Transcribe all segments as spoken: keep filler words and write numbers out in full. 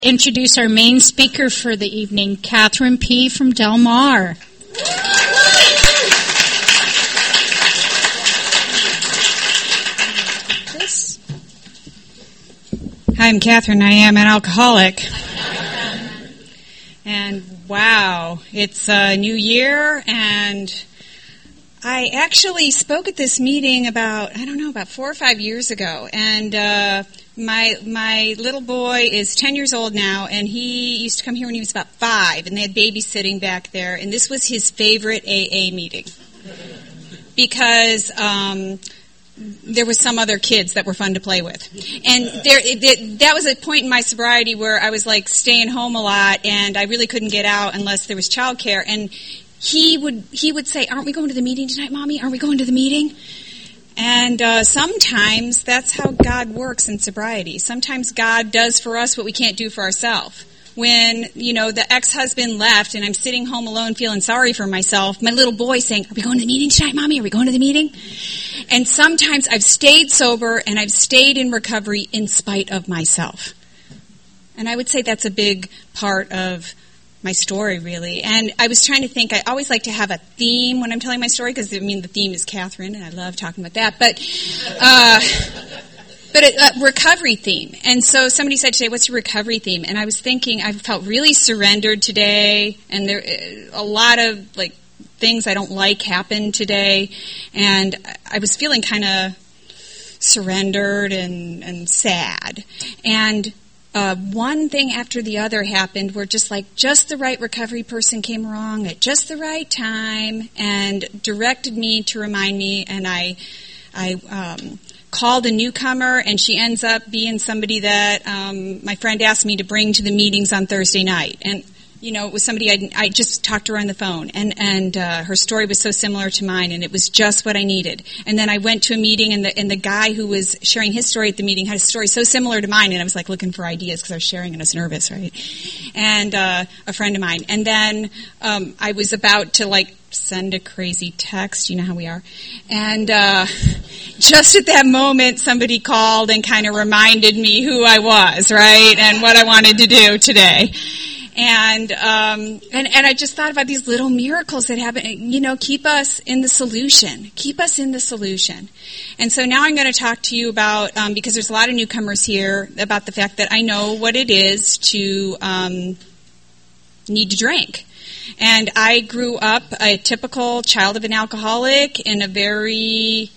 Introduce our main speaker for the evening, Catherine P. from Del Mar. This. Hi, I'm Catherine. I am an alcoholic. And wow, it's a new year, and I actually spoke at this meeting about, I don't know, about four or five years ago, and uh, my my little boy is ten years old now, and he used to come here when he was about five, and they had babysitting back there, and this was his favorite A A meeting because um, there was some other kids that were fun to play with. And there, it, that was a point in my sobriety where I was like staying home a lot, and I really couldn't get out unless there was childcare, and He would he would say, "Aren't we going to the meeting tonight, Mommy? Aren't we going to the meeting?" And uh, sometimes that's how God works in sobriety. Sometimes God does for us what we can't do for ourselves. When, you know, the ex-husband left and I'm sitting home alone feeling sorry for myself, my little boy saying, "Are we going to the meeting tonight, Mommy? Are we going to the meeting?" And sometimes I've stayed sober and I've stayed in recovery in spite of myself. And I would say that's a big part of my story, really. And I was trying to think, I always like to have a theme when I'm telling my story, because, I mean, the theme is Catherine, and I love talking about that, but uh, but a, a recovery theme. And so somebody said today, "What's your recovery theme?" And I was thinking, I felt really surrendered today, and there a lot of, like, things I don't like happened today, and I was feeling kind of surrendered and, and sad. And Uh, one thing after the other happened where just like just the right recovery person came along at just the right time and directed me to remind me, and I I um, called a newcomer, and she ends up being somebody that um, my friend asked me to bring to the meetings on Thursday night. And you know, it was somebody I'd, I just talked to her on the phone, and and uh, her story was so similar to mine, and it was just what I needed. And then I went to a meeting, and the and the guy who was sharing his story at the meeting had a story so similar to mine, and I was like looking for ideas because I was sharing and I was nervous, right? And uh, a friend of mine, and then um, I was about to like send a crazy text. You know how we are, and uh, just at that moment, somebody called and kind of reminded me who I was, right, and what I wanted to do today. And, um, and, and I just thought about these little miracles that happen, you know, keep us in the solution, keep us in the solution. And so now I'm going to talk to you about, um, because there's a lot of newcomers here, about the fact that I know what it is to, um, need to drink. And I grew up a typical child of an alcoholic in a very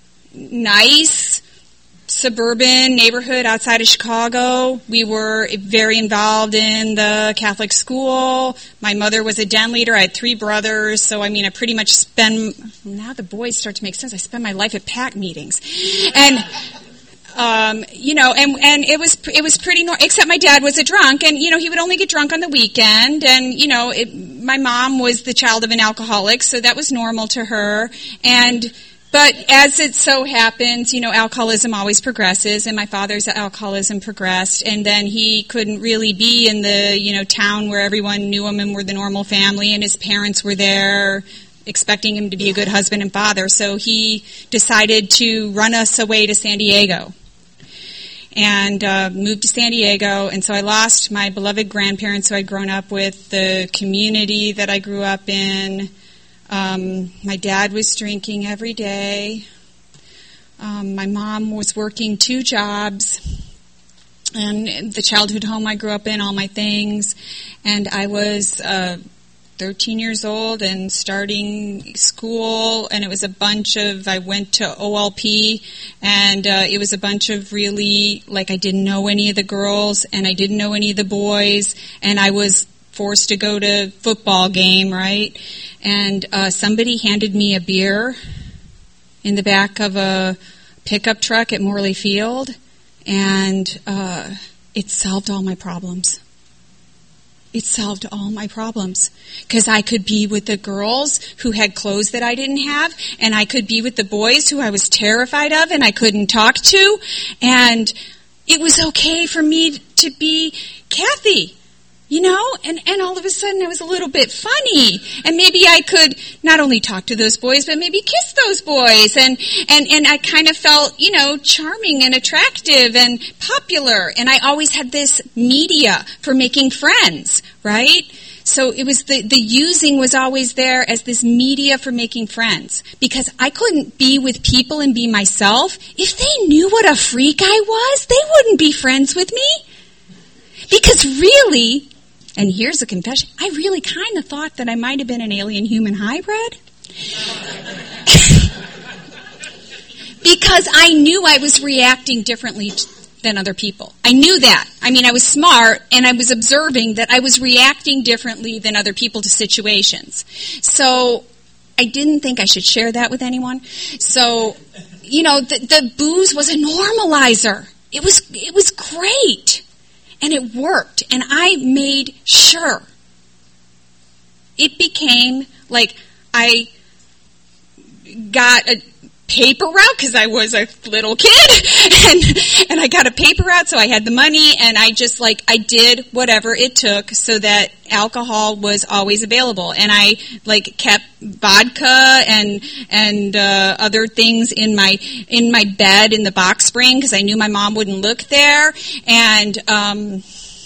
nice suburban neighborhood outside of Chicago. We were very involved in the Catholic school. My mother was a den leader. I had three brothers, so I mean, I pretty much spend, now the boys start to make sense, I spend my life at PAC meetings. And, um, you know, and, and it was, it was pretty normal, except my dad was a drunk, and, you know, he would only get drunk on the weekend, and, you know, it, my mom was the child of an alcoholic, so that was normal to her, and But as it so happens, you know, alcoholism always progresses, and my father's alcoholism progressed, and then he couldn't really be in the, you know, town where everyone knew him and were the normal family, and his parents were there expecting him to be a good husband and father, so he decided to run us away to San Diego. And uh, moved to San Diego, and so I lost my beloved grandparents who I'd grown up with, the community that I grew up in. Um, my dad was drinking every day. Um, my mom was working two jobs. And the childhood home I grew up in, all my things. And I was uh, thirteen years old and starting school. And it was a bunch of, I went to O L P. And uh, it was a bunch of really, like I didn't know any of the girls. And I didn't know any of the boys. And I was forced to go to football game, right? And uh, somebody handed me a beer in the back of a pickup truck at Morley Field, and uh, it solved all my problems. It solved all my problems. Because I could be with the girls who had clothes that I didn't have, and I could be with the boys who I was terrified of and I couldn't talk to, and it was okay for me to be Kathy. You know, and, and all of a sudden I was a little bit funny. And maybe I could not only talk to those boys, but maybe kiss those boys. And, and, and I kind of felt, you know, charming and attractive and popular. And I always had this media for making friends, right? So it was the, the using was always there as this media for making friends. Because I couldn't be with people and be myself. If they knew what a freak I was, they wouldn't be friends with me. Because really, and here's a confession, I really kind of thought that I might have been an alien-human hybrid. Because I knew I was reacting differently t- than other people. I knew that. I mean, I was smart, and I was observing that I was reacting differently than other people to situations. So I didn't think I should share that with anyone. So, you know, the, the booze was a normalizer. It was, it was great. And it worked. And I made sure. It became like I got a paper route because I was a little kid. And, and I got a paper route, so I had the money. And I just like, I did whatever it took so that alcohol was always available. And I like kept vodka and and uh, other things in my in my bed in the box spring because I knew my mom wouldn't look there. And um,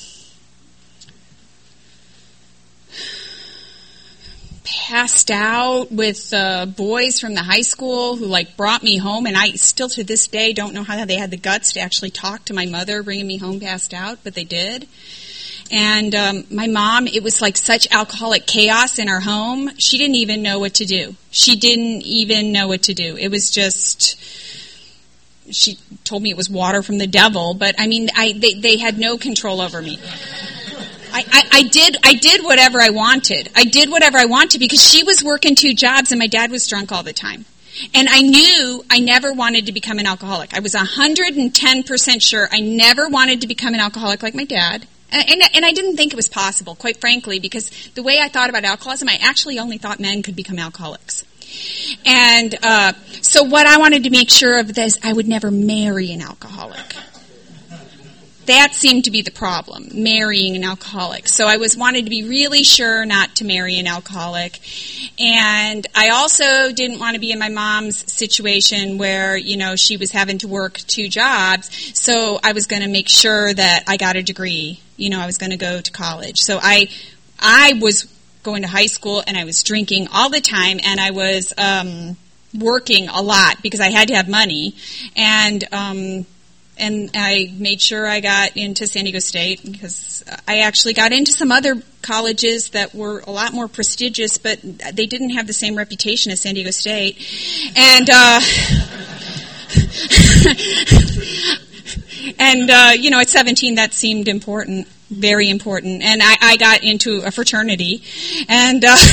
passed out with uh, boys from the high school who like brought me home. And I still to this day don't know how they had the guts to actually talk to my mother bringing me home passed out, but they did. And um, my mom, it was like such alcoholic chaos in our home. She didn't even know what to do. She didn't even know what to do. It was just, she told me it was water from the devil. But I mean, I they, they had no control over me. I, I, I did I did whatever I wanted. I did whatever I wanted because she was working two jobs and my dad was drunk all the time. And I knew I never wanted to become an alcoholic. I was one hundred ten percent sure I never wanted to become an alcoholic like my dad. And, and, and I didn't think it was possible, quite frankly, because the way I thought about alcoholism, I actually only thought men could become alcoholics. And uh, so what I wanted to make sure of is I would never marry an alcoholic. That seemed to be the problem, marrying an alcoholic. So I was wanted to be really sure not to marry an alcoholic. And I also didn't want to be in my mom's situation where, you know, she was having to work two jobs. So I was going to make sure that I got a degree. You know, I was going to go to college. So I I was going to high school and I was drinking all the time and I was um, working a lot because I had to have money. And um And I made sure I got into San Diego State because I actually got into some other colleges that were a lot more prestigious, but they didn't have the same reputation as San Diego State. And, uh, and, uh, you know, at seventeen, that seemed important, very important. And I, I got into a fraternity. And, uh,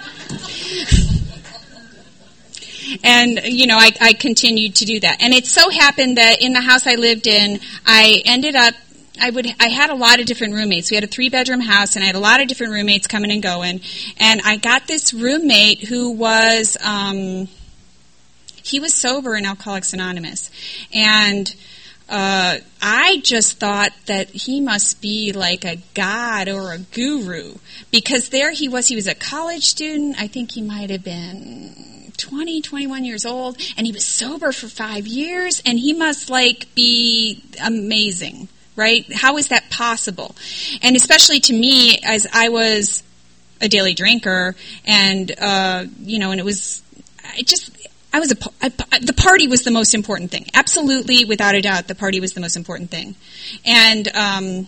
And, you know, I, I continued to do that. And it so happened that in the house I lived in, I ended up, I would, I had a lot of different roommates. We had a three-bedroom house, and I had a lot of different roommates coming and going. And I got this roommate who was, um, he was sober in Alcoholics Anonymous. And uh, I just thought that he must be like a god or a guru. Because there he was, he was a college student. I think he might have been twenty, twenty-one years old, and he was sober for five years, and he must, like, be amazing, right? How is that possible? And especially to me, as I was a daily drinker, and, uh, you know, and it was, I just, I was a, I, the party was the most important thing. Absolutely, without a doubt, the party was the most important thing. And, um,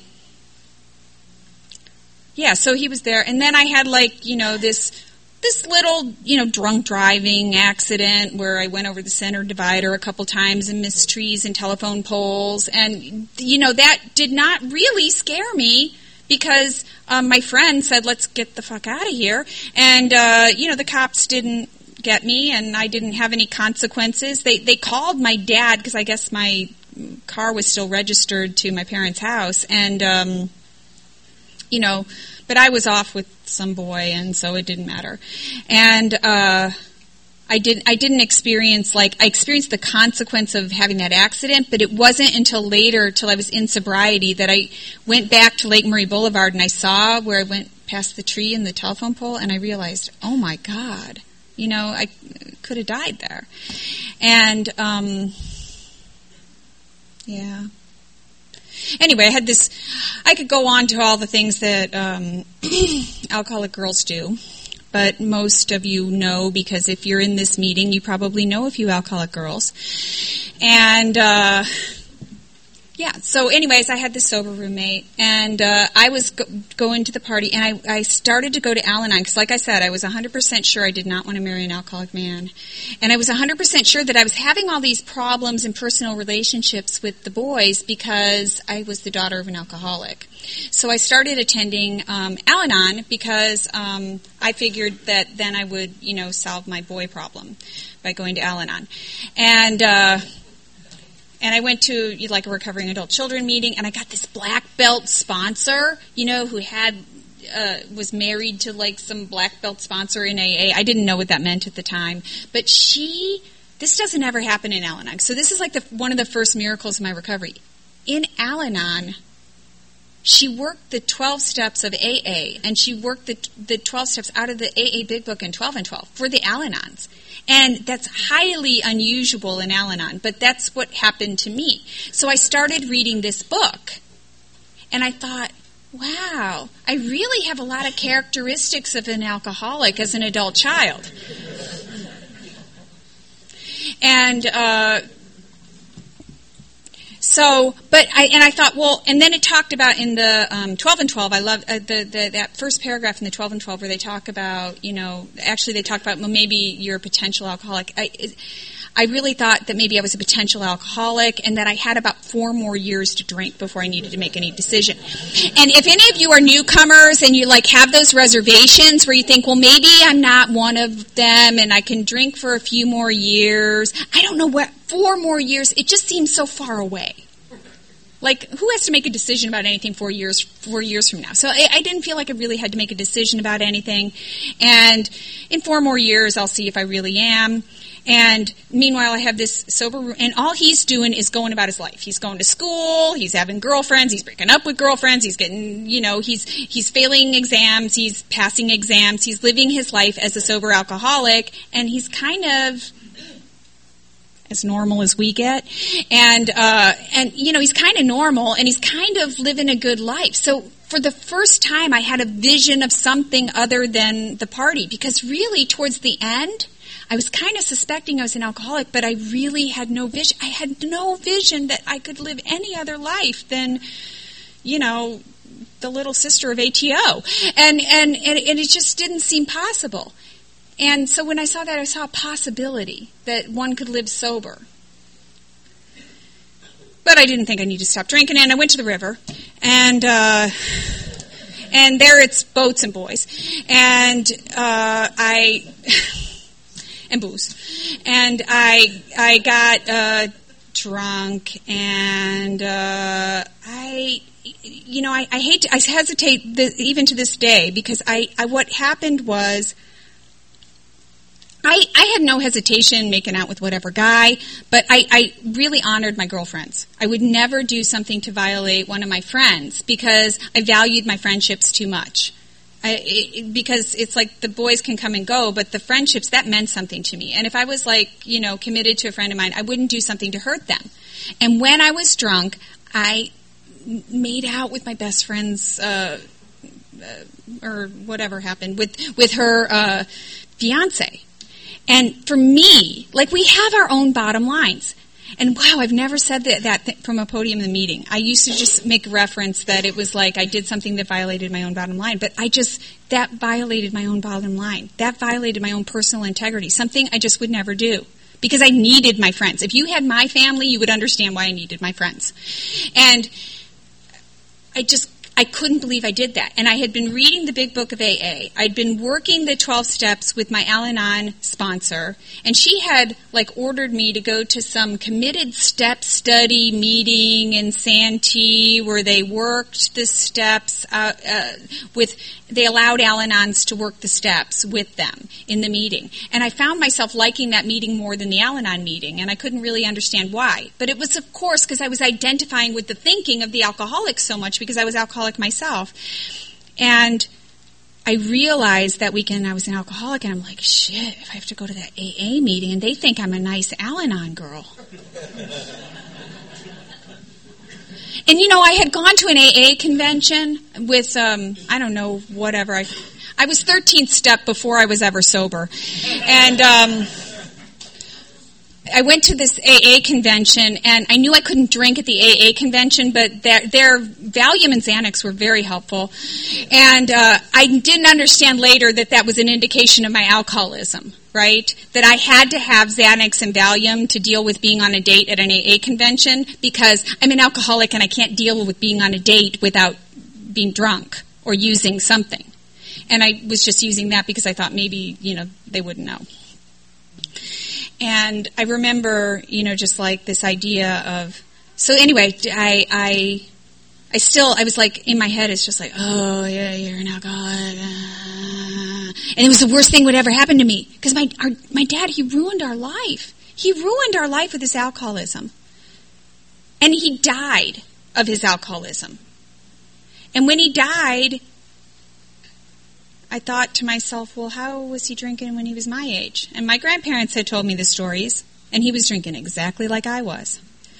yeah, so he was there, and then I had, like, you know, this, this little, you know, drunk driving accident where I went over the center divider a couple times and missed trees and telephone poles. And, you know, that did not really scare me because um, my friend said, let's get the fuck out of here. And, uh, you know, the cops didn't get me and I didn't have any consequences. They, they called my dad because I guess my car was still registered to my parents' house. And, um, you know, but I was off with some boy, and so it didn't matter. And uh, I didn't I didn't experience, like, I experienced the consequence of having that accident, but it wasn't until later, till I was in sobriety, that I went back to Lake Murray Boulevard and I saw where I went past the tree and the telephone pole, and I realized, oh my God, you know, I could have died there. And, um, yeah. Anyway, I had this, I could go on to all the things that um, alcoholic girls do. But most of you know, because if you're in this meeting, you probably know a few alcoholic girls. And, uh, yeah, so anyways, I had this sober roommate, and uh, I was go- going to the party, and I, I started to go to Al-Anon, because like I said, I was one hundred percent sure I did not want to marry an alcoholic man. And I was one hundred percent sure that I was having all these problems in personal relationships with the boys because I was the daughter of an alcoholic. So I started attending um, Al-Anon because um, I figured that then I would, you know, solve my boy problem by going to Al-Anon. And... Uh, And I went to like a recovering adult children meeting, and I got this black belt sponsor, you know, who had uh, was married to like some black belt sponsor in A A. I didn't know what that meant at the time, but she. This doesn't ever happen in Al-Anon. So this is like the, one of the first miracles of my recovery. In Al-Anon, she worked the twelve steps of A A, and she worked the the twelve steps out of the A A Big Book in twelve and twelve for the Al-Anons. And that's highly unusual in Al-Anon, but that's what happened to me. So I started reading this book, and I thought, wow, I really have a lot of characteristics of an alcoholic as an adult child. And uh, so, but I and I thought, well, and then it talked about in the um, twelve and twelve. I love uh, the, the that first paragraph in the twelve and twelve where they talk about, you know, actually they talk about, well, maybe you're a potential alcoholic. I, it, I really thought that maybe I was a potential alcoholic and that I had about four more years to drink before I needed to make any decision. And if any of you are newcomers and you like have those reservations where you think, well, maybe I'm not one of them and I can drink for a few more years. I don't know what, four more years, it just seems so far away. Like, who has to make a decision about anything four years four years from now? So I, I didn't feel like I really had to make a decision about anything. And in four more years, I'll see if I really am. And meanwhile, I have this sober, and all he's doing is going about his life. He's going to school, he's having girlfriends, he's breaking up with girlfriends, he's getting, you know, he's he's failing exams, he's passing exams, he's living his life as a sober alcoholic, and he's kind of as normal as we get. And, uh, and you know, he's kind of normal, and he's kind of living a good life. So for the first time, I had a vision of something other than the party, because really, towards the end, I was kind of suspecting I was an alcoholic, but I really had no vision. I had no vision that I could live any other life than, you know, the little sister of A T O. And, and, and, and it just didn't seem possible. And so when I saw that, I saw a possibility that one could live sober. But I didn't think I needed to stop drinking, and I went to the river, and uh, and there it's boats and boys. And uh, I... and booze. And I I got uh, drunk, and uh, I, you know, I, I hate to, I hesitate the, even to this day, because I, I what happened was I, I had no hesitation making out with whatever guy, but I, I really honored my girlfriends. I would never do something to violate one of my friends because I valued my friendships too much. I, it, because it's like the boys can come and go, but the friendships, that meant something to me. And if I was like, you know, committed to a friend of mine, I wouldn't do something to hurt them. And when I was drunk, I made out with my best friend's, uh, uh, or whatever happened, with, with her uh, fiance. And for me, like, we have our own bottom lines. And wow, I've never said that, that th- from a podium in the meeting. I used to just make reference that it was like I did something that violated my own bottom line. But I just, that violated my own bottom line. That violated my own personal integrity. Something I just would never do. Because I needed my friends. If you had my family, you would understand why I needed my friends. And I just I couldn't believe I did that. And I had been reading the Big Book of A A. I'd been working the twelve steps with my Al-Anon sponsor, and she had like ordered me to go to some committed step study meeting in Santee where they worked the steps uh, uh, with. They allowed Al-Anons to work the steps with them in the meeting. And I found myself liking that meeting more than the Al-Anon meeting, and I couldn't really understand why. But it was, of course, because I was identifying with the thinking of the alcoholics so much because I was alcoholic myself. And I realized that weekend I was an alcoholic, and I'm like, shit, if I have to go to that A A meeting, and they think I'm a nice Al-Anon girl. And, you know, I had gone to an A A convention with, um, I don't know, whatever. I, I was thirteenth step before I was ever sober. And um, I went to this A A convention, and I knew I couldn't drink at the A A convention, but their, their Valium and Xanax were very helpful. And uh, I didn't understand later that that was an indication of my alcoholism. Right? That I had to have Xanax and Valium to deal with being on a date at an A A convention because I'm an alcoholic and I can't deal with being on a date without being drunk or using something. And I was just using that because I thought maybe, you know, they wouldn't know. And I remember, you know, just like this idea of, so anyway, I, I, I still, I was like, in my head, it's just like, oh, yeah, you're an alcoholic. And it was the worst thing would ever happen to me. Because my our, my dad, he ruined our life. He ruined our life with his alcoholism. And he died of his alcoholism. And when he died, I thought to myself, well, how was he drinking when he was my age? And my grandparents had told me the stories, and he was drinking exactly like I was.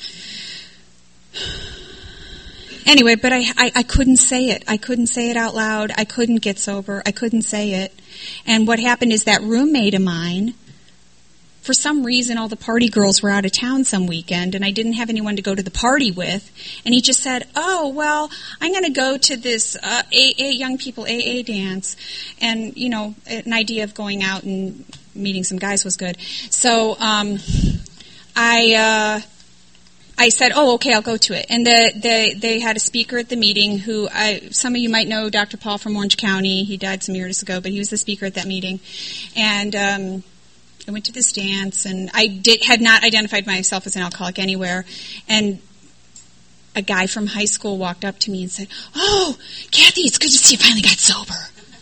Anyway, but I, I, I couldn't say it. I couldn't say it out loud. I couldn't get sober. I couldn't say it. And what happened is that roommate of mine, for some reason, all the party girls were out of town some weekend, and I didn't have anyone to go to the party with. And he just said, oh, well, I'm going to go to this uh, A A, young people A A dance. And, you know, an idea of going out and meeting some guys was good. So um, I... Uh, I said, oh, okay, I'll go to it. And the, the, they had a speaker at the meeting who, I, some of you might know Doctor Paul from Orange County. He died some years ago, but he was the speaker at that meeting. And um, I went to this dance, and I did, had not identified myself as an alcoholic anywhere. And a guy from high school walked up to me and said, oh, Kathy, it's good to see you finally got sober.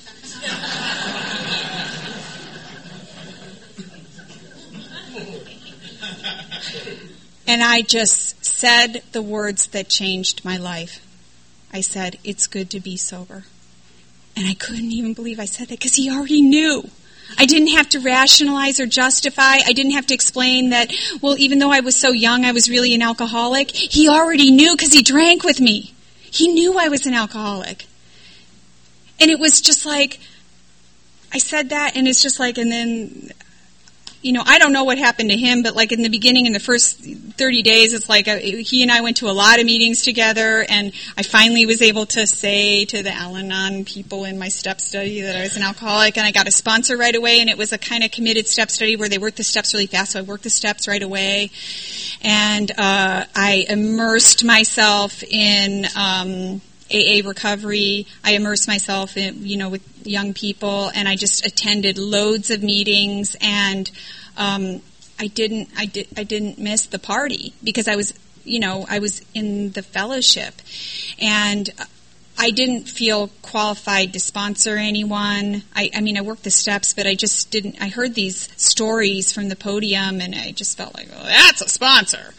And I just said the words that changed my life. I said, it's good to be sober. And I couldn't even believe I said that because he already knew. I didn't have to rationalize or justify. I didn't have to explain that, well, even though I was so young, I was really an alcoholic. He already knew because he drank with me. He knew I was an alcoholic. And it was just like, I said that, and it's just like, and then... You know, I don't know what happened to him, but like in the beginning, in the first thirty days, it's like a, he and I went to a lot of meetings together, and I finally was able to say to the Al-Anon people in my step study that I was an alcoholic, and I got a sponsor right away, and it was a kind of committed step study where they worked the steps really fast, so I worked the steps right away, and uh, I immersed myself in... Um, A A recovery. I immersed myself in, you know, with young people, and I just attended loads of meetings, and um, I didn't, I did, I didn't miss the party because I was, you know, I was in the fellowship, and I didn't feel qualified to sponsor anyone. I, I mean, I worked the steps, but I just didn't. I heard these stories from the podium, and I just felt like, oh, that's a sponsor.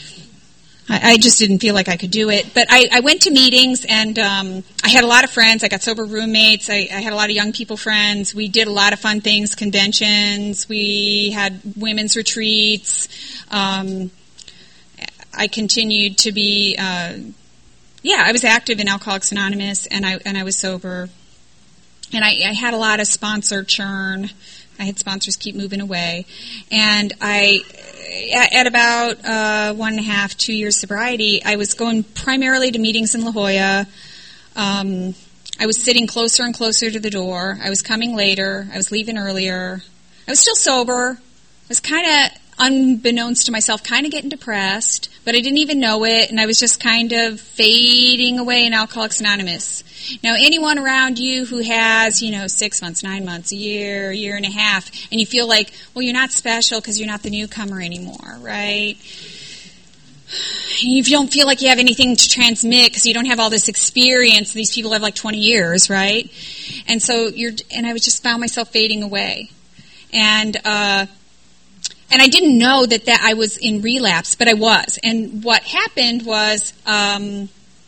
I just didn't feel like I could do it. But I, I went to meetings, and um, I had a lot of friends. I got sober roommates. I, I had a lot of young people friends. We did a lot of fun things, conventions. We had women's retreats. Um, I continued to be, uh, yeah, I was active in Alcoholics Anonymous, and I and I was sober. And I, I had a lot of sponsor churn. I had sponsors keep moving away. And I... At about uh, one and a half, two years sobriety, I was going primarily to meetings in La Jolla. Um, I was sitting closer and closer to the door. I was coming later. I was leaving earlier. I was still sober. I was kind of unbeknownst to myself, kind of getting depressed, but I didn't even know it, and I was just kind of fading away in Alcoholics Anonymous. Now, anyone around you who has, you know, six months, nine months, a year, a year and a half, and you feel like, well, you're not special because you're not the newcomer anymore, right? You don't feel like you have anything to transmit because you don't have all this experience. These people have like twenty years, right? And so you're, and I was just found myself fading away. And, uh, and I didn't know that, that I was in relapse, but I was. And what happened was, um,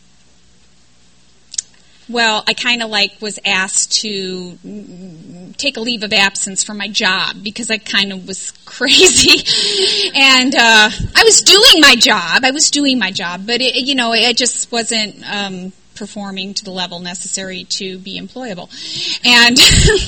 well, I kind of like was asked to take a leave of absence from my job because I kind of was crazy. And uh, I was doing my job. I was doing my job, but, it, you know, I just wasn't um, performing to the level necessary to be employable. And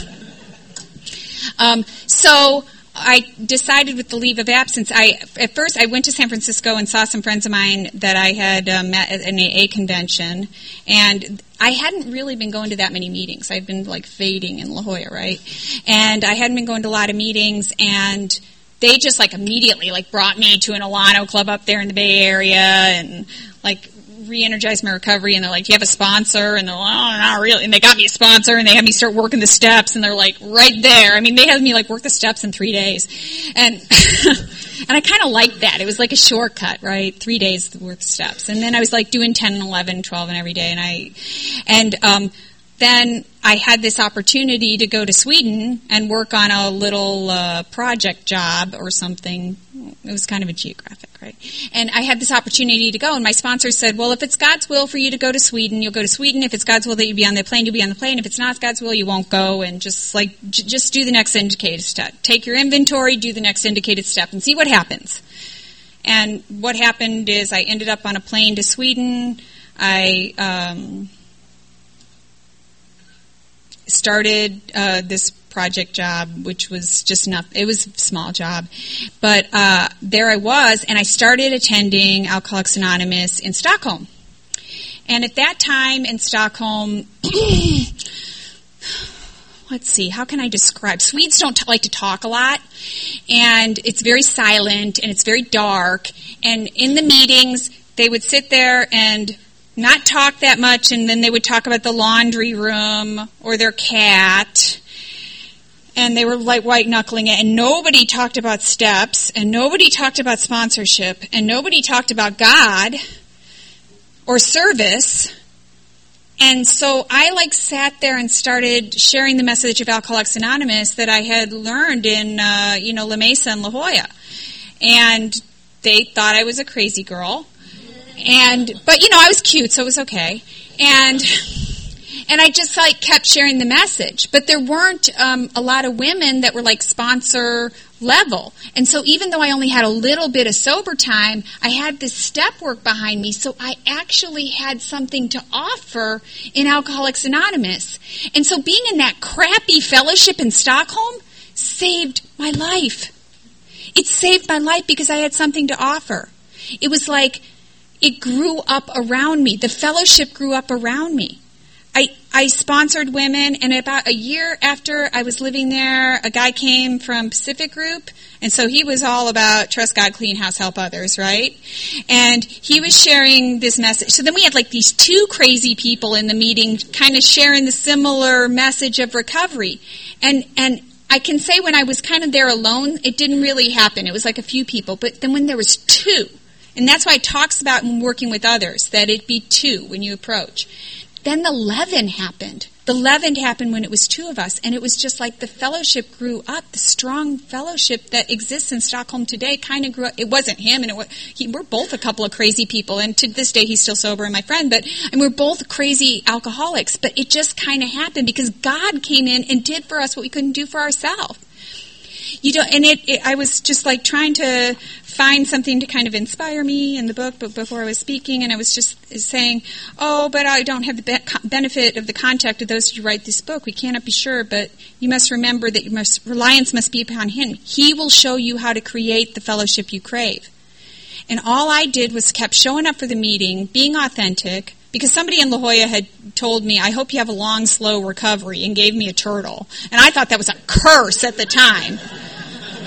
um, so I decided with the leave of absence, I at first I went to San Francisco and saw some friends of mine that I had uh, met at an A A convention, and I hadn't really been going to that many meetings. I'd been like fading in La Jolla, right? And I hadn't been going to a lot of meetings, and they just like immediately like brought me to an Alano club up there in the Bay Area and like re-energized my recovery, and they're like, do you have a sponsor? And they're like, oh, not really. And they got me a sponsor, and they had me start working the steps, and they're like, right there. I mean, they had me like work the steps in three days. And and I kind of liked that. It was like a shortcut, right? Three days to work the steps. And then I was like doing ten and eleven, twelve and every day. And I, and um, then I had this opportunity to go to Sweden and work on a little uh, project job or something. It was kind of a geographic, right? And I had this opportunity to go, and my sponsor said, well, if it's God's will for you to go to Sweden, you'll go to Sweden. If it's God's will that you be on the plane, you'll be on the plane. If it's not God's will, you won't go, and just like j- just do the next indicated step. Take your inventory, do the next indicated step, and see what happens. And what happened is I ended up on a plane to Sweden. I um, started uh, this project job, which was just not, it was a small job. But uh, there I was, and I started attending Alcoholics Anonymous in Stockholm. And at that time in Stockholm, let's see, how can I describe? Swedes don't t- like to talk a lot, and it's very silent, and it's very dark. And in the meetings, they would sit there and not talk that much, and then they would talk about the laundry room or their cat. And they were like white-knuckling it, and nobody talked about steps, and nobody talked about sponsorship, and nobody talked about God or service. And so I like sat there and started sharing the message of Alcoholics Anonymous that I had learned in, uh, you know, La Mesa and La Jolla. And they thought I was a crazy girl. And, but, you know, I was cute, so it was okay. And... And I just like kept sharing the message. But there weren't um, a lot of women that were like sponsor level. And so even though I only had a little bit of sober time, I had this step work behind me. So I actually had something to offer in Alcoholics Anonymous. And so being in that crappy fellowship in Stockholm saved my life. It saved my life because I had something to offer. It was like it grew up around me. The fellowship grew up around me. I, I sponsored women, and about a year after I was living there, a guy came from Pacific Group, and so he was all about trust God, clean house, help others, right? And he was sharing this message. So then we had like these two crazy people in the meeting kind of sharing the similar message of recovery. And and I can say when I was kind of there alone, it didn't really happen. It was like a few people. But then when there was two, and that's why it talks about when working with others, that it be two when you approach. Then the leaven happened. The leaven happened when it was two of us, and it was just like the fellowship grew up. The strong fellowship that exists in Stockholm today kind of grew up. It wasn't him, and it was, he, we're both a couple of crazy people, and to this day he's still sober and my friend, but and we're both crazy alcoholics. But it just kind of happened because God came in and did for us what we couldn't do for ourselves. You know, and it, it, I was just like trying to find something to kind of inspire me in the book, but before I was speaking, and I was just saying, oh, but I don't have the be- benefit of the contact of those who write this book. We cannot be sure, but you must remember that your must, reliance must be upon Him. He will show you how to create the fellowship you crave. And all I did was kept showing up for the meeting, being authentic, because somebody in La Jolla had told me, I hope you have a long, slow recovery, and gave me a turtle. And I thought that was a curse at the time.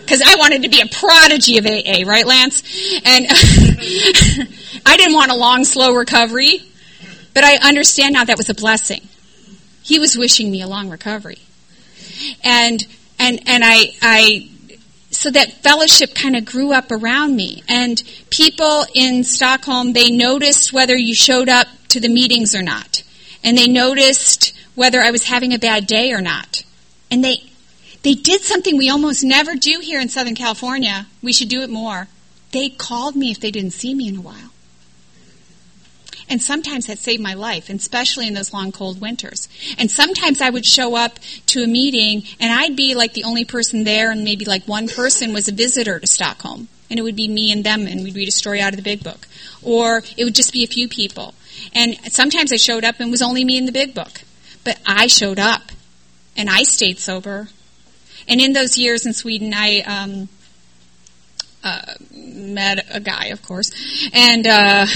because I wanted to be a prodigy of A A, right, Lance? And I didn't want a long, slow recovery, but I understand now that was a blessing. He was wishing me a long recovery. And and and I I so that fellowship kind of grew up around me. And people in Stockholm, they noticed whether you showed up to the meetings or not. And they noticed whether I was having a bad day or not. And they they did something we almost never do here in Southern California. We should do it more. They called me if they didn't see me in a while. And sometimes that saved my life, and especially in those long, cold winters. And sometimes I would show up to a meeting, and I'd be like the only person there, and maybe like one person was a visitor to Stockholm. And it would be me and them, and we'd read a story out of the big book. Or it would just be a few people. And sometimes I showed up and it was only me in the big book. But I showed up, and I stayed sober. And in those years in Sweden, I um, uh, met a guy, of course, and... Uh,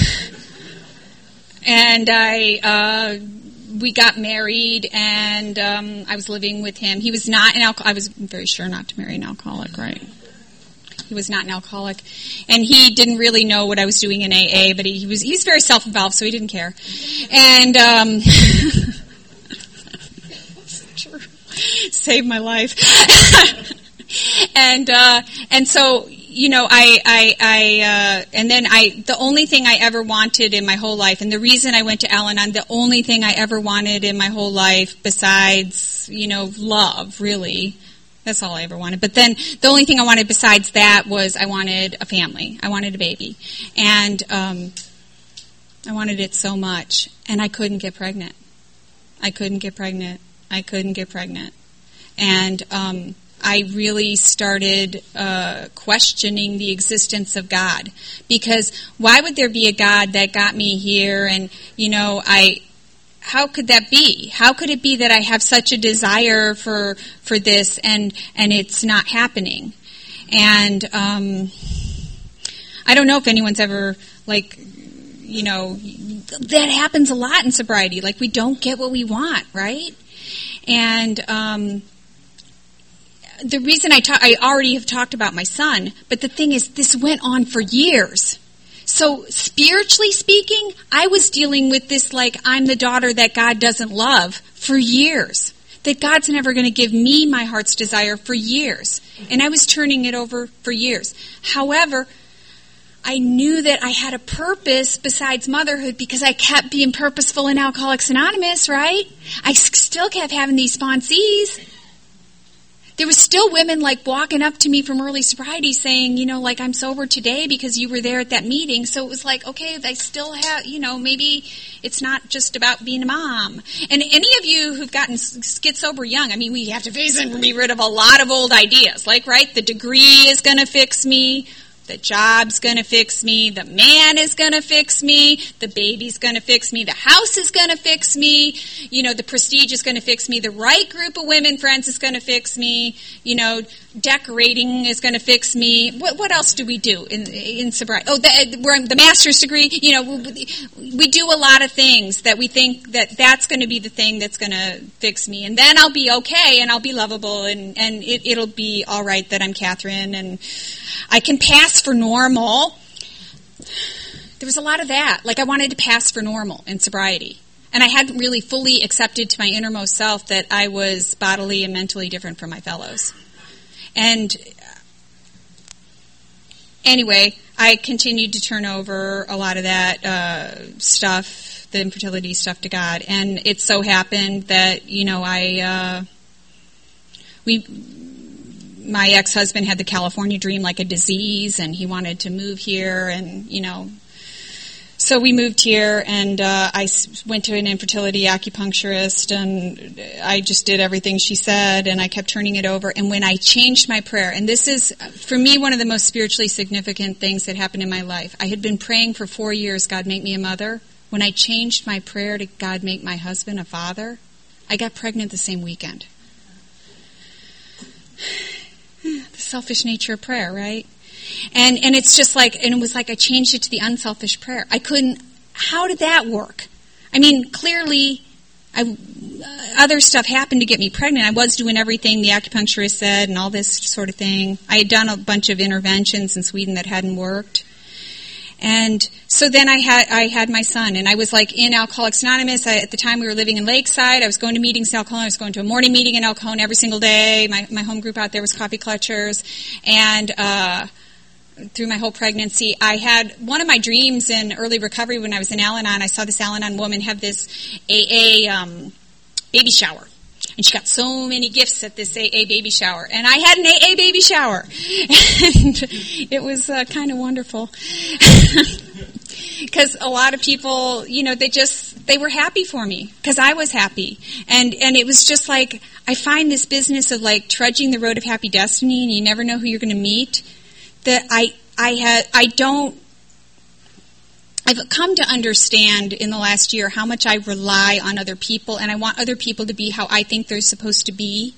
And I, uh, we got married, and um, I was living with him. He was not an alcoholic. I was very sure not to marry an alcoholic, right? He was not an alcoholic, and he didn't really know what I was doing in A A, but he, he was he was very self-involved, so he didn't care. And um, saved my life. and uh, and so. You know, I, I, I, uh, and then I, the only thing I ever wanted in my whole life, and the reason I went to Al-Anon, the only thing I ever wanted in my whole life besides, you know, love, really, that's all I ever wanted. But then the only thing I wanted besides that was I wanted a family. I wanted a baby. And, um, I wanted it so much, and I couldn't get pregnant. I couldn't get pregnant. I couldn't get pregnant. And, um, I really started uh, questioning the existence of God, because why would there be a God that got me here? And you know, I, how could that be? How could it be that I have such a desire for for this and and it's not happening? And um, I don't know if anyone's ever like, you know, that happens a lot in sobriety. Like we don't get what we want, right? And um, the reason I talk, I already have talked about my son, but the thing is, this went on for years. So spiritually speaking, I was dealing with this like I'm the daughter that God doesn't love for years. That God's never going to give me my heart's desire for years. And I was turning it over for years. However, I knew that I had a purpose besides motherhood because I kept being purposeful in Alcoholics Anonymous, right? I still kept having these sponsees. There was still women like walking up to me from early sobriety saying, you know, like I'm sober today because you were there at that meeting. So it was like, okay, I still have, you know, maybe it's not just about being a mom. And any of you who've gotten get sober young, I mean, we have to face and be rid of a lot of old ideas. Like, right, the degree is going to fix me. The job's going to fix me. The man is going to fix me. The baby's going to fix me. The house is going to fix me. You know, the prestige is going to fix me. The right group of women friends is going to fix me. You know, decorating is going to fix me. What, what else do we do in, in sobriety? Oh, the, we're the master's degree. You know, we, we do a lot of things that we think that that's going to be the thing that's going to fix me. And then I'll be okay and I'll be lovable and, and it, it'll be all right that I'm Catherine and I can pass for normal. There was a lot of that. Like I wanted to pass for normal in sobriety. And I hadn't really fully accepted to my innermost self that I was bodily and mentally different from my fellows. And anyway, I continued to turn over a lot of that uh, stuff, the infertility stuff to God. And it so happened that, you know, I, uh, we... my ex-husband had the California dream like a disease, and he wanted to move here, and, you know, so we moved here, and uh, I went to an infertility acupuncturist, and I just did everything she said, and I kept turning it over, and when I changed my prayer, and this is, for me, one of the most spiritually significant things that happened in my life. I had been praying for four years, God, make me a mother. When I changed my prayer to God, make my husband a father, I got pregnant the same weekend. The selfish nature of prayer, right? And and it's just like, and it was like I changed it to the unselfish prayer. I couldn't, how did that work? I mean, clearly, I, other stuff happened to get me pregnant. I was doing everything the acupuncturist said and all this sort of thing. I had done a bunch of interventions in Sweden that hadn't worked. And so then I had I had my son, and I was like in Alcoholics Anonymous. I, at the time we were living in Lakeside. I was going to meetings in El Cajon. I was going to a morning meeting in El Cajon every single day. My my home group out there was Coffee Clutchers. And uh, through my whole pregnancy, I had one of my dreams in early recovery when I was in Al-Anon. I saw this Al-Anon woman have this A A um, baby shower. And she got so many gifts at this A A baby shower. And I had an A A baby shower. And it was uh, kind of wonderful. Because a lot of people, you know, they just, they were happy for me. Because I was happy. And and it was just like, I find this business of like trudging the road of happy destiny and you never know who you're going to meet. That I, I had, I don't, I've come to understand in the last year how much I rely on other people, and I want other people to be how I think they're supposed to be.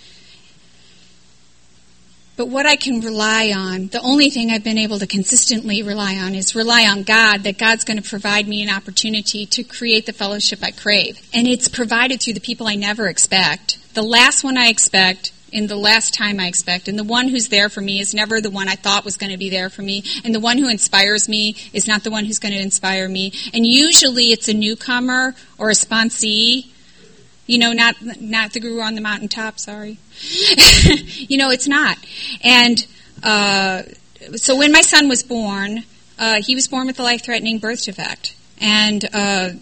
But what I can rely on, the only thing I've been able to consistently rely on is rely on God, that God's going to provide me an opportunity to create the fellowship I crave. And it's provided through the people I never expect. The last one I expect, in the last time I expect, and the one who's there for me is never the one I thought was going to be there for me, and the one who inspires me is not the one who's going to inspire me. And usually it's a newcomer or a sponsee, you know, not not the guru on the mountaintop, sorry. You know, it's not. And uh, so when my son was born, uh, he was born with a life-threatening birth defect. And uh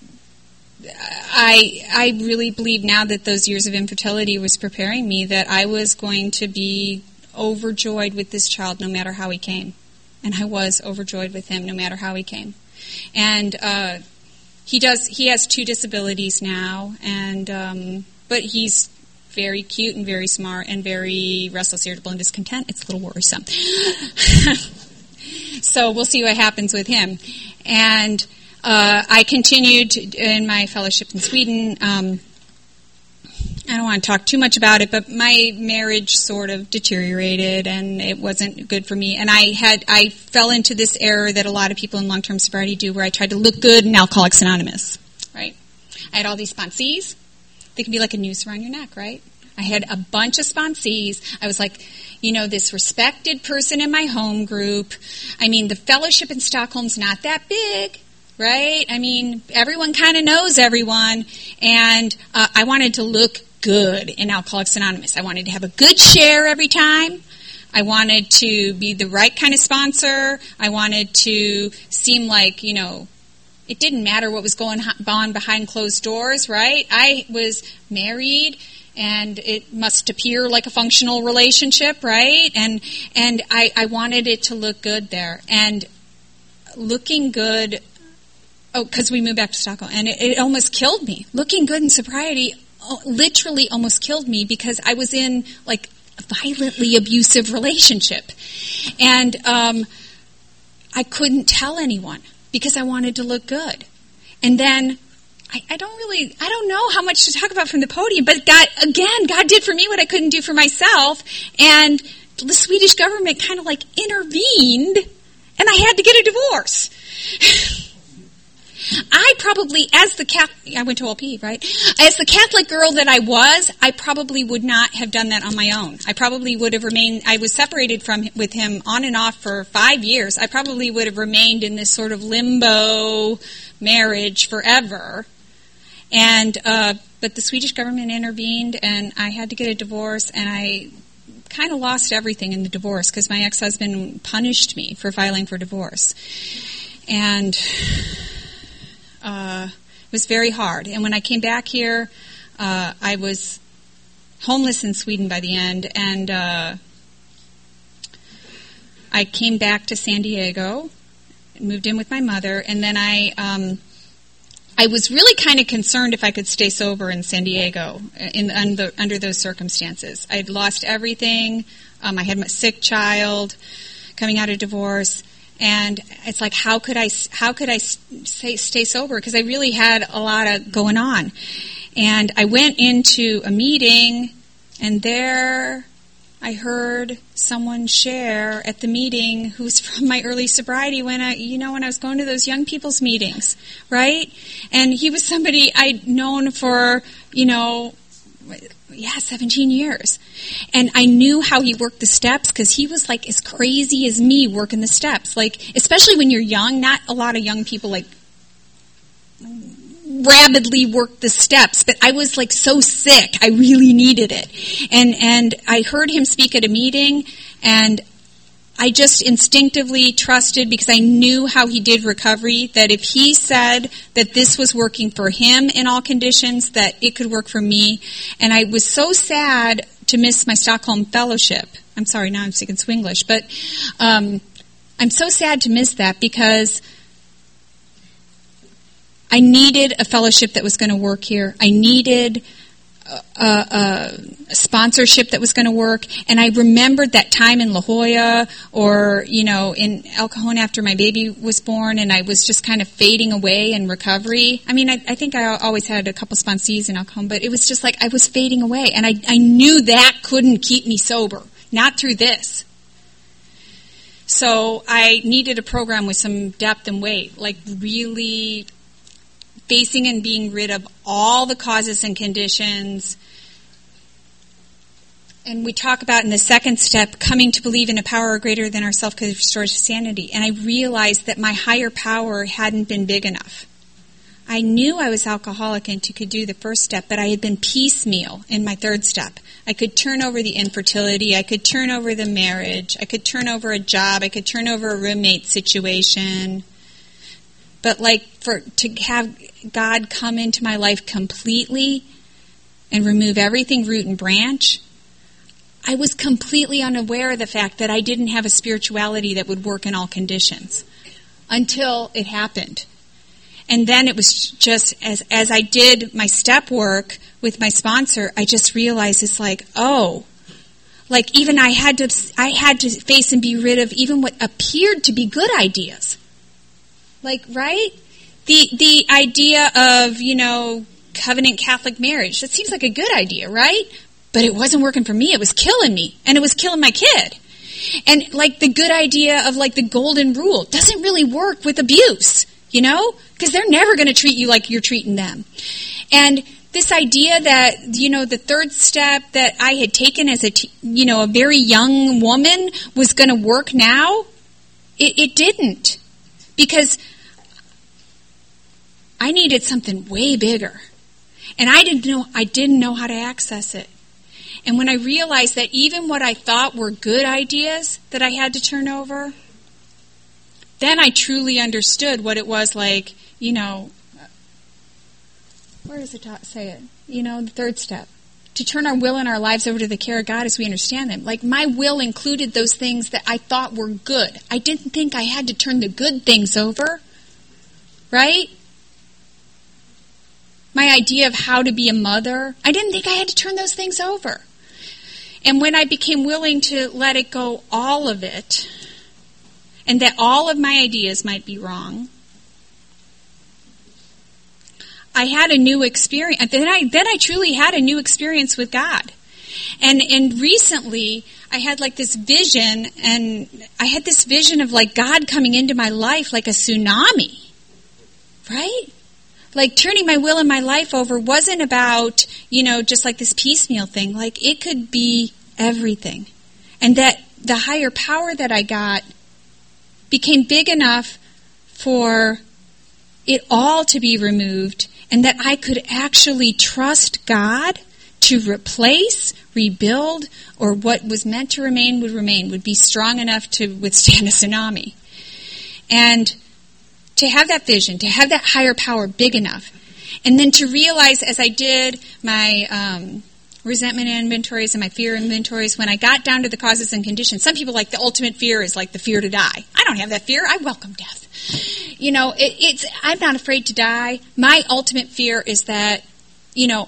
I I really believe now that those years of infertility was preparing me that I was going to be overjoyed with this child no matter how he came. And I was overjoyed with him no matter how he came. And uh, he does he has two disabilities now, and um, but he's very cute and very smart and very restless, irritable, and discontent. It's a little worrisome. So we'll see what happens with him. And Uh, I continued in my fellowship in Sweden. Um, I don't want to talk too much about it, but my marriage sort of deteriorated, and it wasn't good for me. And I had I fell into this error that a lot of people in long-term sobriety do, where I tried to look good in Alcoholics Anonymous. Right? I had all these sponsees. They can be like a noose around your neck, right? I had a bunch of sponsees. I was like, you know, this respected person in my home group. I mean, the fellowship in Stockholm's not that big. Right? I mean, everyone kind of knows everyone, and uh, I wanted to look good in Alcoholics Anonymous. I wanted to have a good share every time. I wanted to be the right kind of sponsor. I wanted to seem like, you know, it didn't matter what was going on behind closed doors, right? I was married, and it must appear like a functional relationship, right? And and I, I wanted it to look good there. And looking good... Oh, because we moved back to Stockholm, and it, it almost killed me. Looking good in sobriety literally almost killed me because I was in, like, a violently abusive relationship. And um, I couldn't tell anyone because I wanted to look good. And then, I, I don't really, I don't know how much to talk about from the podium, but God, again, God did for me what I couldn't do for myself, and the Swedish government kind of, like, intervened, and I had to get a divorce. I probably, as the Catholic, I went to O P, right? As the Catholic girl that I was, I probably would not have done that on my own. I probably would have remained, I was separated from with him on and off for five years. I probably would have remained in this sort of limbo marriage forever. And, uh, but the Swedish government intervened, and I had to get a divorce, and I kind of lost everything in the divorce because my ex-husband punished me for filing for divorce. And... Uh, it was very hard. And when I came back here, uh, I was homeless in Sweden by the end, and uh, I came back to San Diego, moved in with my mother, and then I um, I was really kind of concerned if I could stay sober in San Diego in under, under those circumstances. I had lost everything. Um, I had a sick child coming out of divorce. And it's like, how could I, how could I stay, stay sober? Because I really had a lot of going on. And I went into a meeting, and there I heard someone share at the meeting who's from my early sobriety when I, you know, when I was going to those young people's meetings, right? And he was somebody I'd known for, you know, yeah, seventeen years. And I knew how he worked the steps because he was like as crazy as me working the steps. Like, especially when you're young, not a lot of young people like rabidly work the steps, but I was like so sick. I really needed it. And and I heard him speak at a meeting, and I just instinctively trusted, because I knew how he did recovery, that if he said that this was working for him in all conditions, that it could work for me. And I was so sad to miss my Stockholm Fellowship. I'm sorry, now I'm speaking Swinglish, but um, I'm so sad to miss that because I needed a fellowship that was going to work here. I needed a, a, a sponsorship that was going to work. And I remembered that time in La Jolla or, you know, in El Cajon after my baby was born, and I was just kind of fading away in recovery. I mean, I, I think I always had a couple sponsees in El Cajon, but it was just like I was fading away. And I, I knew that couldn't keep me sober, not through this. So I needed a program with some depth and weight, like really facing and being rid of all the causes and conditions. And we talk about in the second step, coming to believe in a power greater than ourselves could restore sanity. And I realized that my higher power hadn't been big enough. I knew I was alcoholic and could do the first step, but I had been piecemeal in my third step. I could turn over the infertility. I could turn over the marriage. I could turn over a job. I could turn over a roommate situation. But like for to have God come into my life completely and remove everything root and branch, I was completely unaware of the fact that I didn't have a spirituality that would work in all conditions until it happened. And then it was just, as as I did my step work with my sponsor, I just realized it's like, oh, like even I had to I had to face and be rid of even what appeared to be good ideas. Like, right? The the idea of, you know, covenant Catholic marriage. That seems like a good idea, right? But it wasn't working for me. It was killing me. And it was killing my kid. And like the good idea of like the golden rule doesn't really work with abuse, you know? Because they're never going to treat you like you're treating them. And this idea that, you know, the third step that I had taken as a, t- you know, a very young woman was going to work now, it, it didn't. Because I needed something way bigger. And I didn't know I didn't know how to access it. And when I realized that even what I thought were good ideas that I had to turn over, then I truly understood what it was like, you know, where does it say it? You know, the third step. To turn our will and our lives over to the care of God as we understand them. Like my will included those things that I thought were good. I didn't think I had to turn the good things over. Right? My idea of how to be a mother, I didn't think I had to turn those things over. And when I became willing to let it go, all of it, and that all of my ideas might be wrong, I had a new experience. Then I then I truly had a new experience with God. And and recently I had like this vision, and I had this vision of like God coming into my life like a tsunami. Right? Like turning my will and my life over wasn't about, you know, just like this piecemeal thing. Like it could be everything. And that the higher power that I got became big enough for it all to be removed, and that I could actually trust God to replace, rebuild, or what was meant to remain would remain, would be strong enough to withstand a tsunami. And to have that vision, to have that higher power big enough, and then to realize as I did my um, resentment inventories and my fear inventories, when I got down to the causes and conditions, some people like the ultimate fear is like the fear to die. I don't have that fear. I welcome death. You know, it, it's I'm not afraid to die. My ultimate fear is that, you know,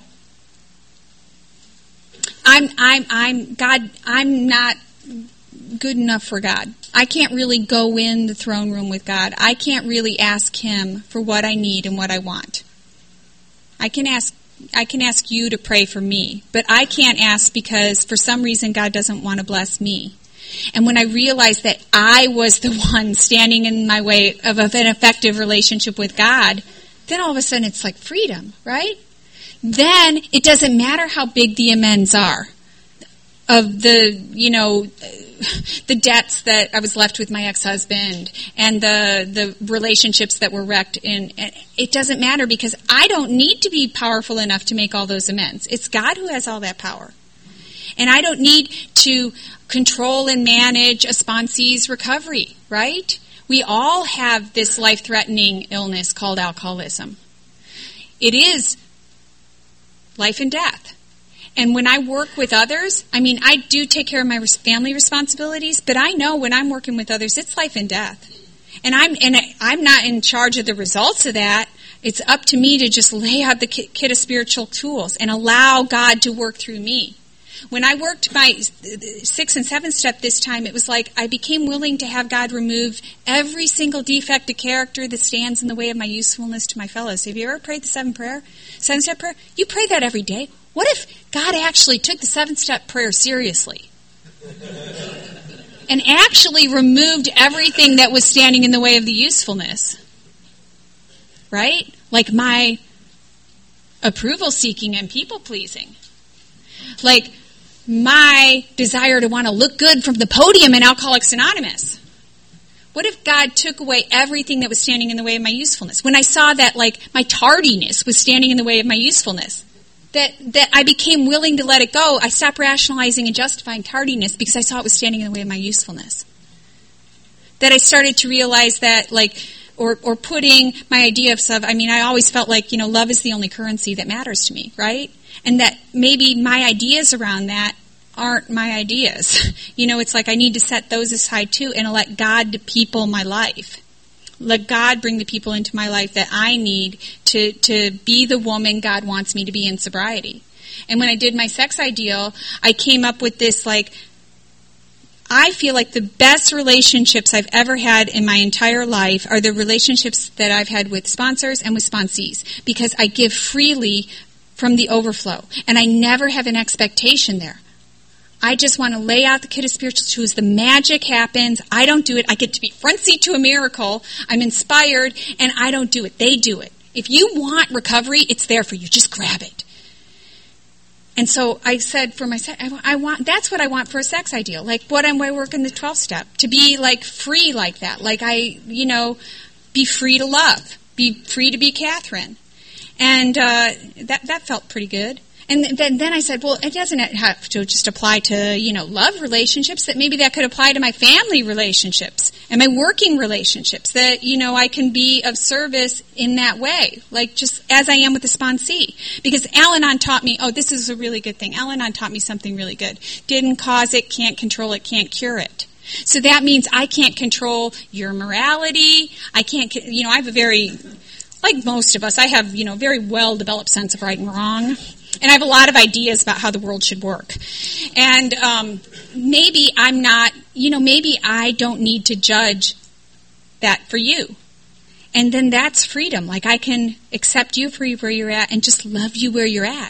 I'm I'm I'm God. I'm not good enough for God. I can't really go in the throne room with God. I can't really ask Him for what I need and what I want. I can ask I can ask you to pray for me, but I can't ask because for some reason God doesn't want to bless me. And when I realized that I was the one standing in my way of an effective relationship with God, then all of a sudden it's like freedom, right? Then it doesn't matter how big the amends are of the, you know, the debts that I was left with my ex-husband and the the relationships that were wrecked in. It doesn't matter because I don't need to be powerful enough to make all those amends. It's God who has all that power. And I don't need to control and manage a sponsee's recovery, right? We all have this life-threatening illness called alcoholism. It is life and death. And when I work with others, I mean, I do take care of my family responsibilities, but I know when I'm working with others, it's life and death. And I'm and I'm not in charge of the results of that. It's up to me to just lay out the kit of spiritual tools and allow God to work through me. When I worked my sixth and seventh step this time, it was like I became willing to have God remove every single defect of character that stands in the way of my usefulness to my fellows. Have you ever prayed the seventh prayer? Seventh step prayer? You pray that every day. What if God actually took the seventh step prayer seriously? And actually removed everything that was standing in the way of the usefulness? Right? Like my approval seeking and people pleasing. Like my desire to want to look good from the podium in Alcoholics Anonymous. What if God took away everything that was standing in the way of my usefulness? When I saw that, like, my tardiness was standing in the way of my usefulness, that, that I became willing to let it go, I stopped rationalizing and justifying tardiness because I saw it was standing in the way of my usefulness. That I started to realize that, like, or, or putting my idea of, I mean, I always felt like, you know, love is the only currency that matters to me, right? And that maybe my ideas around that aren't my ideas. You know, it's like I need to set those aside too and let God people my life. Let God bring the people into my life that I need to, to be the woman God wants me to be in sobriety. And when I did my sex ideal, I came up with this, like, I feel like the best relationships I've ever had in my entire life are the relationships that I've had with sponsors and with sponsees, because I give freely from the overflow. And I never have an expectation there. I just want to lay out the kit of spiritual tools. The magic happens. I don't do it. I get to be front seat to a miracle. I'm inspired, and I don't do it. They do it. If you want recovery, it's there for you. Just grab it. And so I said for myself, I, I want, that's what I want for a sex ideal. Like what I'm I work in the twelfth step. To be like free like that. Like I, you know, be free to love. Be free to be Catherine. And uh, that that felt pretty good. And then, then I said, well, it doesn't have to just apply to, you know, love relationships. That maybe that could apply to my family relationships and my working relationships. That, you know, I can be of service in that way, like just as I am with the sponsee. Because Al-Anon taught me, oh, this is a really good thing. Al-Anon taught me something really good. Didn't cause it, can't control it, can't cure it. So that means I can't control your morality. I can't, you know, I have a very, like most of us, I have, you know, very well-developed sense of right and wrong. And I have a lot of ideas about how the world should work. And um, maybe I'm not, you know, maybe I don't need to judge that for you. And then that's freedom. Like I can accept you for where you're at and just love you where you're at.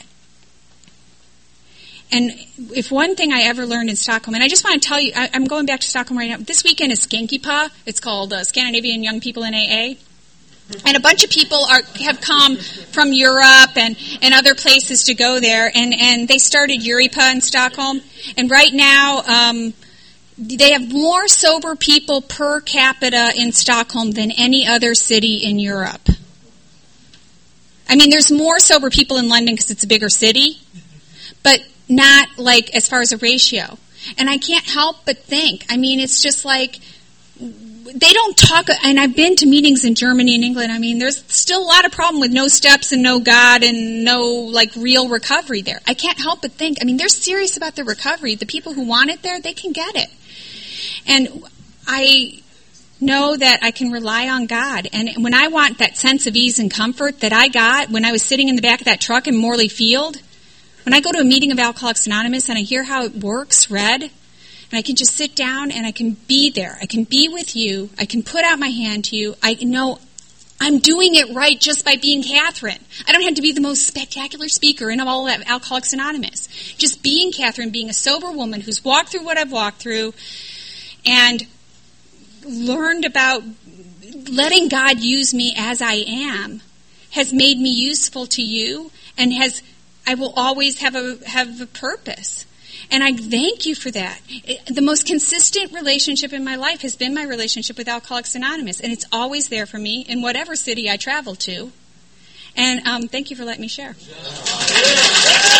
And if one thing I ever learned in Stockholm, and I just want to tell you, I, I'm going back to Stockholm right now. This weekend is Skankipa. It's called uh, Scandinavian Young People in A A. And a bunch of people are have come from Europe and, and other places to go there. And, and they started Euripa in Stockholm. And right now, um, they have more sober people per capita in Stockholm than any other city in Europe. I mean, there's more sober people in London because it's a bigger city, but not like as far as a ratio. And I can't help but think, I mean, it's just like, they don't talk, and I've been to meetings in Germany and England. I mean, there's still a lot of problem with no steps and no God and no, like, real recovery there. I can't help but think, I mean, they're serious about their recovery. The people who want it there, they can get it. And I know that I can rely on God. And when I want that sense of ease and comfort that I got when I was sitting in the back of that truck in Morley Field, when I go to a meeting of Alcoholics Anonymous and I hear how it works read, and I can just sit down and I can be there. I can be with you. I can put out my hand to you. I know I'm doing it right just by being Catherine. I don't have to be the most spectacular speaker in all of Alcoholics Anonymous. Just being Catherine, being a sober woman who's walked through what I've walked through and learned about letting God use me as I am has made me useful to you, and has I will always have a have a purpose. And I thank you for that. It, the most consistent relationship in my life has been my relationship with Alcoholics Anonymous, and it's always there for me in whatever city I travel to. And um, thank you for letting me share.